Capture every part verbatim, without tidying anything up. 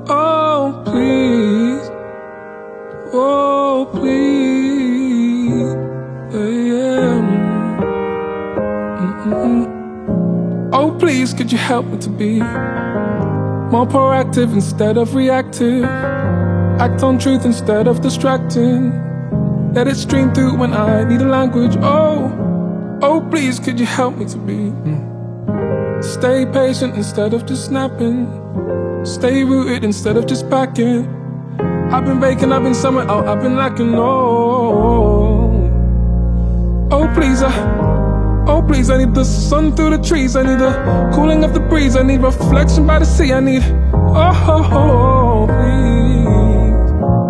Oh, please. Oh, please. Yeah, yeah. Mm-mm-mm. Oh, please, could you help me to be more proactive instead of reactive? Act on truth instead of distracting. Let it stream through when I need a language. Oh, oh, please, could you help me to be mm. Stay patient instead of just snapping. Stay rooted instead of just packing. I've been baking, I've been somewhere out, I've been lacking. Oh, oh please, I, oh please, I need the sun through the trees. I need the cooling of the breeze. I need reflection by the sea. I need, oh, oh, oh please.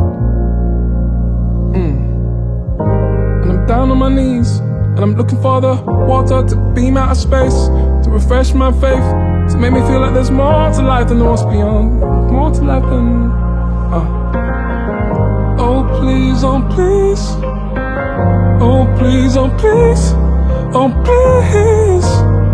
Mm. And I'm down on my knees, and I'm looking for the water to beam out of space, to refresh my faith, to make me feel like there's more to life than what's beyond. More to life than, oh. Oh please, oh please. Oh please, oh please. Oh please.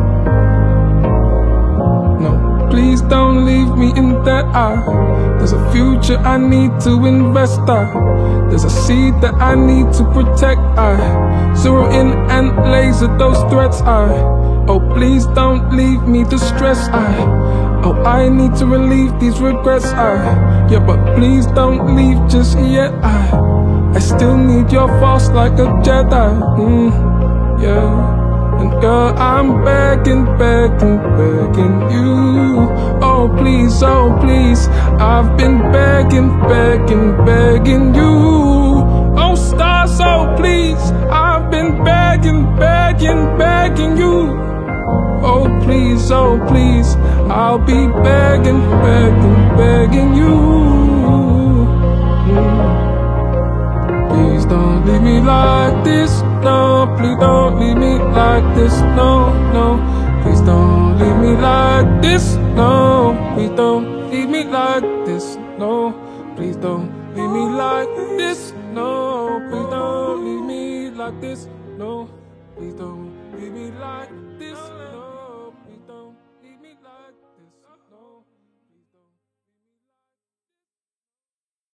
No, please don't leave me in that eye. There's a future I need to invest I. There's a seed that I need to protect I. Zero in and laser those threats I. Oh please don't leave me distressed I. Oh I need to relieve these regrets I. Yeah but please don't leave just yet I. I still need your force like a Jedi. Mm, yeah. And girl, I'm begging, begging, begging you. Oh please, oh please. I've been begging, begging, begging you. Oh stars, oh please. I've been begging, begging, begging you. Oh please, oh please. I'll be begging, begging, begging you. Mm. Please don't leave me like this, no. Please don't leave me like this, no, no. Please don't leave me like this, no. Please don't leave me like this, no. Please don't leave me like this, no. Please don't leave me like this, no. Please don't leave me like this.